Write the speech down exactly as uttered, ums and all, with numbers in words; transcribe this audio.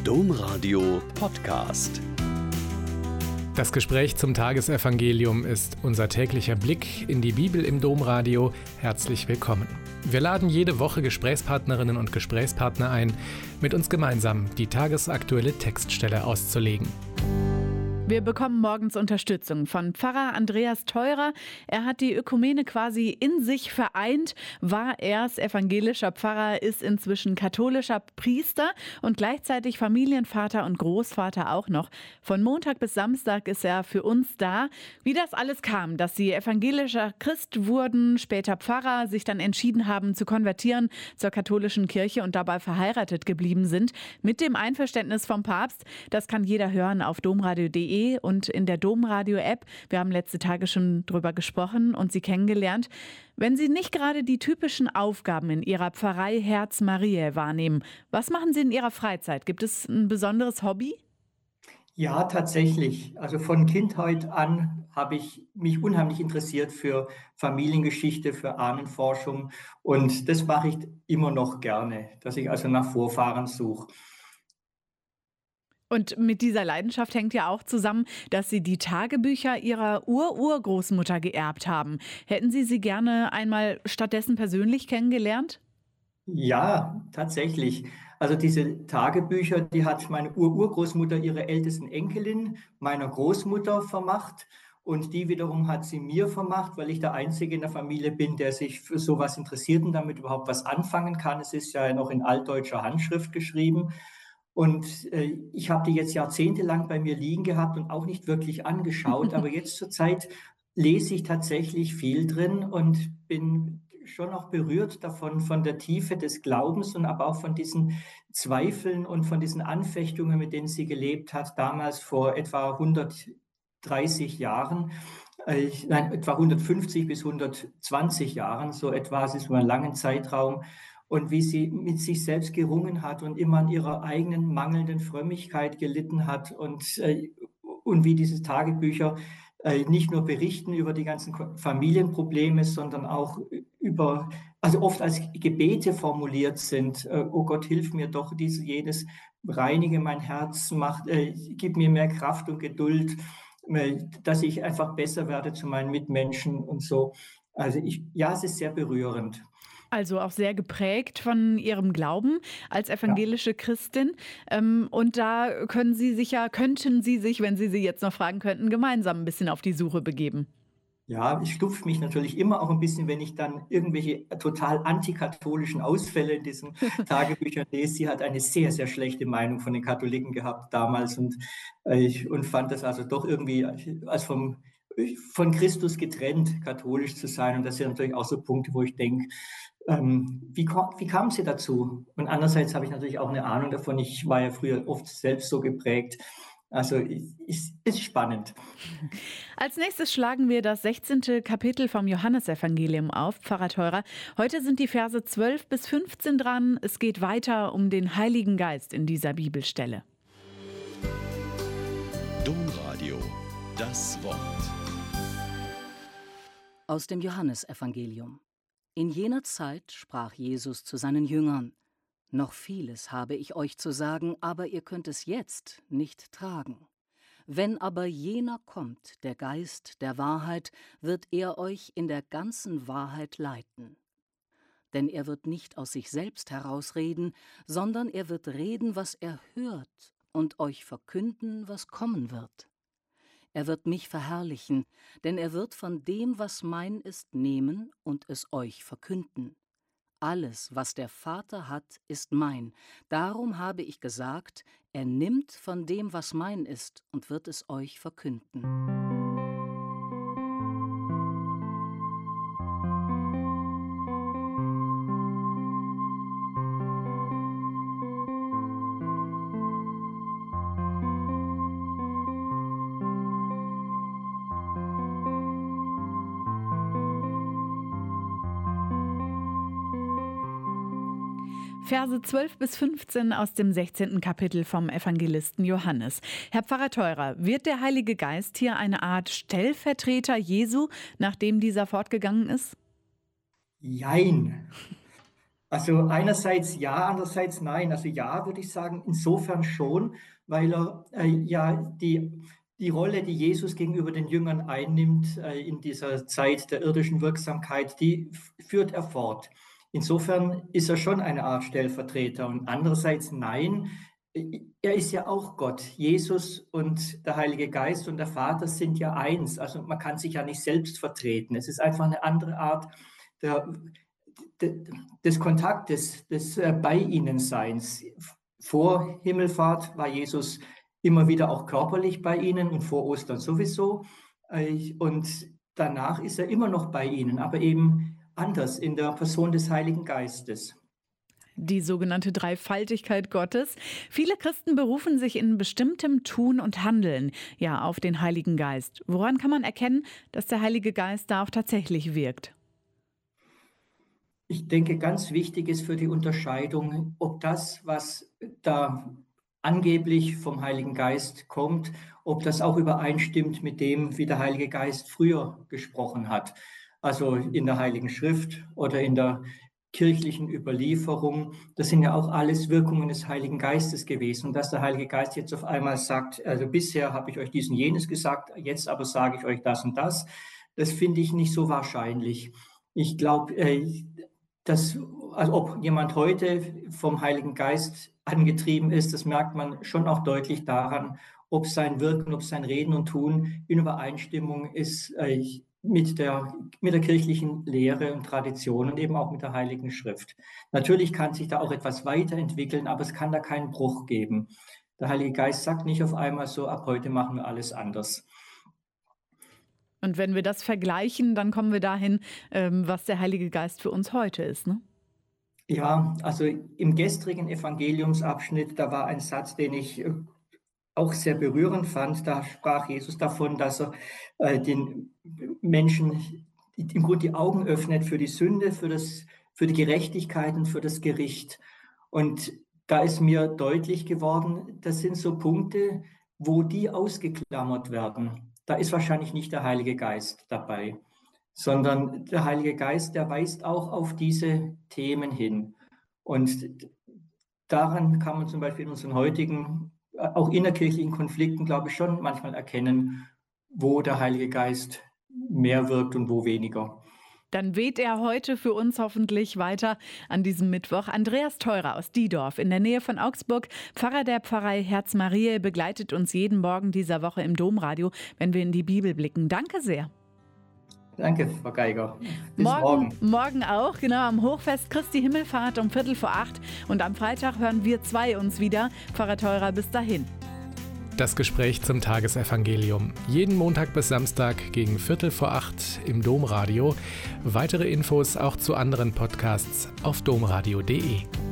Domradio Podcast. Das Gespräch zum Tagesevangelium ist unser täglicher Blick in die Bibel im Domradio. Herzlich willkommen. Wir laden jede Woche Gesprächspartnerinnen und Gesprächspartner ein, mit uns gemeinsam die tagesaktuelle Textstelle auszulegen. Wir bekommen morgens Unterstützung von Pfarrer Andreas Theurer. Er hat die Ökumene quasi in sich vereint, war erst evangelischer Pfarrer, ist inzwischen katholischer Priester und gleichzeitig Familienvater und Großvater auch noch. Von Montag bis Samstag ist er für uns da. Wie das alles kam, dass sie evangelischer Christ wurden, später Pfarrer, sich dann entschieden haben zu konvertieren zur katholischen Kirche und dabei verheiratet geblieben sind, mit dem Einverständnis vom Papst, das kann jeder hören auf domradio punkt de und in der Domradio-App. Wir haben letzte Tage schon drüber gesprochen und Sie kennengelernt. Wenn Sie nicht gerade die typischen Aufgaben in Ihrer Pfarrei Herz Mariä wahrnehmen, was machen Sie in Ihrer Freizeit? Gibt es ein besonderes Hobby? Ja, tatsächlich. Also von Kindheit an habe ich mich unheimlich interessiert für Familiengeschichte, für Ahnenforschung und das mache ich immer noch gerne, dass ich also nach Vorfahren suche. Und mit dieser Leidenschaft hängt ja auch zusammen, dass Sie die Tagebücher Ihrer Ur-Urgroßmutter geerbt haben. Hätten Sie sie gerne einmal stattdessen persönlich kennengelernt? Ja, tatsächlich. Also diese Tagebücher, die hat meine Ur-Urgroßmutter ihrer ältesten Enkelin, meiner Großmutter, vermacht. Und die wiederum hat sie mir vermacht, weil ich der Einzige in der Familie bin, der sich für sowas interessiert und damit überhaupt was anfangen kann. Es ist ja noch in altdeutscher Handschrift geschrieben. Und äh, ich habe die jetzt jahrzehntelang bei mir liegen gehabt und auch nicht wirklich angeschaut. Aber jetzt zur Zeit lese ich tatsächlich viel drin und bin schon auch berührt davon, von der Tiefe des Glaubens und aber auch von diesen Zweifeln und von diesen Anfechtungen, mit denen sie gelebt hat, damals vor etwa hundertdreißig Jahren. Äh, nein, etwa hundertfünfzig bis hundertzwanzig Jahren, so etwa, es ist über einen langen Zeitraum. Und wie sie mit sich selbst gerungen hat und immer an ihrer eigenen mangelnden Frömmigkeit gelitten hat und, äh, und wie diese Tagebücher äh, nicht nur berichten über die ganzen Familienprobleme, sondern auch über, also oft als Gebete formuliert sind. Äh, oh Gott, hilf mir doch, dies, jenes, reinige mein Herz, macht, äh, gib mir mehr Kraft und Geduld, äh, dass ich einfach besser werde zu meinen Mitmenschen und so. Also ich, ja, es ist sehr berührend. Also auch sehr geprägt von Ihrem Glauben als evangelische Christin. Ähm, und da können Sie sich ja, könnten Sie sich, wenn Sie sie jetzt noch fragen könnten, gemeinsam ein bisschen auf die Suche begeben. Ja, ich stupfe mich natürlich immer auch ein bisschen, wenn ich dann irgendwelche total antikatholischen Ausfälle in diesen Tagebüchern lese. Sie hat eine sehr, sehr schlechte Meinung von den Katholiken gehabt damals und, äh, ich, und fand das also doch irgendwie als vom, von Christus getrennt, katholisch zu sein. Und das sind natürlich auch so Punkte, wo ich denke, ähm, wie, kam, wie kam sie dazu? Und andererseits habe ich natürlich auch eine Ahnung davon. Ich war ja früher oft selbst so geprägt. Also ist, ist spannend. Als nächstes schlagen wir das sechzehnte Kapitel vom Johannesevangelium auf, Pfarrer Theurer. Heute sind die Verse zwölf bis fünfzehn dran. Es geht weiter um den Heiligen Geist in dieser Bibelstelle. Domradio, das Wort. Aus dem Johannesevangelium. In jener Zeit sprach Jesus zu seinen Jüngern: Noch vieles habe ich euch zu sagen, aber ihr könnt es jetzt nicht tragen. Wenn aber jener kommt, der Geist der Wahrheit, wird er euch in der ganzen Wahrheit leiten. Denn er wird nicht aus sich selbst herausreden, sondern er wird reden, was er hört, und euch verkünden, was kommen wird. Er wird mich verherrlichen, denn er wird von dem, was mein ist, nehmen und es euch verkünden. Alles, was der Vater hat, ist mein. Darum habe ich gesagt, er nimmt von dem, was mein ist, und wird es euch verkünden. Verse zwölf bis fünfzehn aus dem sechzehnten Kapitel vom Evangelisten Johannes. Herr Pfarrer Theurer, wird der Heilige Geist hier eine Art Stellvertreter Jesu, nachdem dieser fortgegangen ist? Jein. Also einerseits ja, andererseits nein. Also ja, würde ich sagen, insofern schon, weil er äh, ja die, die Rolle, die Jesus gegenüber den Jüngern einnimmt äh, in dieser Zeit der irdischen Wirksamkeit, die f- führt er fort. Insofern ist er schon eine Art Stellvertreter. Und andererseits nein, äh, er ist ja auch Gott. Jesus und der Heilige Geist und der Vater sind ja eins. Also man kann sich ja nicht selbst vertreten. Es ist einfach eine andere Art der des Kontaktes, des äh, Bei ihnen Seins. Vor Himmelfahrt war Jesus immer wieder auch körperlich bei ihnen und vor Ostern sowieso. Äh, Und danach ist er immer noch bei ihnen, aber eben anders in der Person des Heiligen Geistes. Die sogenannte Dreifaltigkeit Gottes. Viele Christen berufen sich in bestimmtem Tun und Handeln ja auf den Heiligen Geist. Woran kann man erkennen, dass der Heilige Geist da auch tatsächlich wirkt? Ich denke, ganz wichtig ist für die Unterscheidung, ob das, was da angeblich vom Heiligen Geist kommt, ob das auch übereinstimmt mit dem, wie der Heilige Geist früher gesprochen hat. Also in der Heiligen Schrift oder in der kirchlichen Überlieferung. Das sind ja auch alles Wirkungen des Heiligen Geistes gewesen. Und dass der Heilige Geist jetzt auf einmal sagt, also bisher habe ich euch dies und jenes gesagt, jetzt aber sage ich euch das und das, das finde ich nicht so wahrscheinlich. Ich glaube, äh, dass, also ob jemand heute vom Heiligen Geist angetrieben ist, das merkt man schon auch deutlich daran, ob sein Wirken, ob sein Reden und Tun in Übereinstimmung ist äh, mit der, mit der kirchlichen Lehre und Tradition und eben auch mit der Heiligen Schrift. Natürlich kann sich da auch etwas weiterentwickeln, aber es kann da keinen Bruch geben. Der Heilige Geist sagt nicht auf einmal so, ab heute machen wir alles anders. Und wenn wir das vergleichen, dann kommen wir dahin, ähm, was der Heilige Geist für uns heute ist, ne? Ja, also im gestrigen Evangeliumsabschnitt, da war ein Satz, den ich äh, auch sehr berührend fand. Da sprach Jesus davon, dass er äh, den Menschen im Grunde die Augen öffnet für die Sünde, für, das, für die Gerechtigkeit und für das Gericht. Und da ist mir deutlich geworden, das sind so Punkte, wo die ausgeklammert werden. Da ist wahrscheinlich nicht der Heilige Geist dabei, sondern der Heilige Geist, der weist auch auf diese Themen hin. Und daran kann man zum Beispiel in unseren heutigen, auch innerkirchlichen Konflikten, glaube ich, schon manchmal erkennen, wo der Heilige Geist mehr wirkt und wo weniger. Dann weht er heute für uns hoffentlich weiter an diesem Mittwoch. Andreas Theurer aus Diedorf in der Nähe von Augsburg, Pfarrer der Pfarrei Herz Mariä, begleitet uns jeden Morgen dieser Woche im Domradio, wenn wir in die Bibel blicken. Danke sehr. Danke, Frau Geiger. Bis Morgen, morgen. morgen auch, genau am Hochfest Christi Himmelfahrt um Viertel vor acht. Und am Freitag hören wir zwei uns wieder. Pfarrer Theurer, bis dahin. Das Gespräch zum Tagesevangelium. Jeden Montag bis Samstag gegen Viertel vor acht im Domradio. Weitere Infos auch zu anderen Podcasts auf domradio punkt de.